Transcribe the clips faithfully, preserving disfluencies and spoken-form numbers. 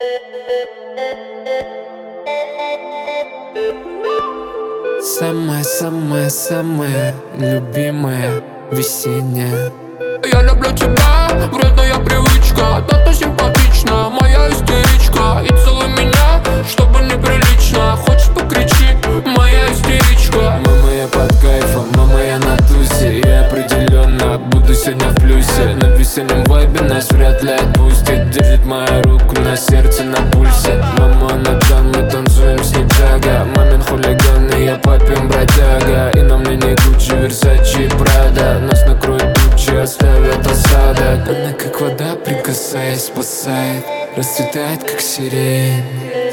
Самая-самая-самая любимая весенняя. Я люблю тебя, вредная привычка. Да ты симпатична, моя истеричка. И целуй меня, чтобы неприлично. Хочешь покричи, моя истеричка. Мама, я под кайфом, мама, я на тусе. Я определенно буду сегодня в плюсе. На весеннем вайбе нас вряд ли отпустит. Держит мою руку на сердце, на пульсе. Мама, на тан, мы танцуем с Ниджага. Мамин хулиган, и я папин бродяга. И на мне не Гуччи, Версачи и Прада. Нас накроет тучи, оставят осадок. Она как вода, прикасаясь, спасает. Расцветает, как сирень.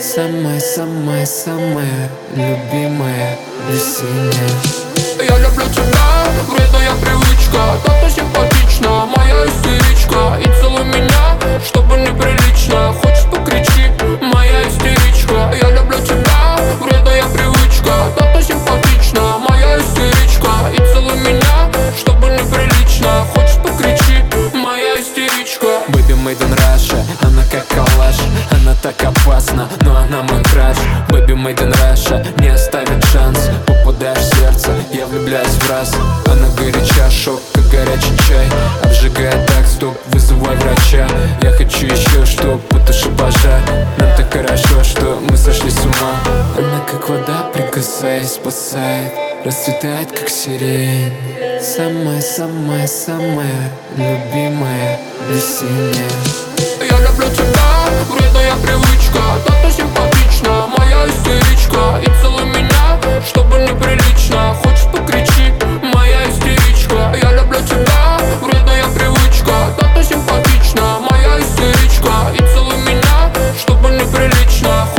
Самая-самая-самая любимая весенняя. Я люблю тебя, вредная привычка. Да ты симпатична, моя истеричка. И целуй меня, чтобы неприлично. Хочешь покричи, моя истеричка. Я люблю тебя, вредная привычка. Да ты симпатична, моя истеричка. И целуй меня, чтобы неприлично. Хочешь покричи, моя истеричка. Baby made in Russia, она как калаш. Она так опасна, но она мой краш. Baby made in Russia, не оставит шанс. Попадаешь в сердце, я влюбляюсь в раз. Она горяча, шок, как горячий чай. Обжигает так, стоп, вызывай врача. Я хочу еще, чтоб потуши пожар. Нам так хорошо, что мы сошли с ума. Она как вода, прикасаясь, спасает. Расцветает, как сирень. Самая-самая-самая любимая весенняя. Я люблю тебя, вредная привычка. Да ты симпатична, моя истеричка. И целуй меня, чтобы неприлично. Хочешь покричи, моя истеричка. Я люблю тебя, вредная привычка. Да ты симпатична, моя истеричка. И целуй меня, чтобы неприлично.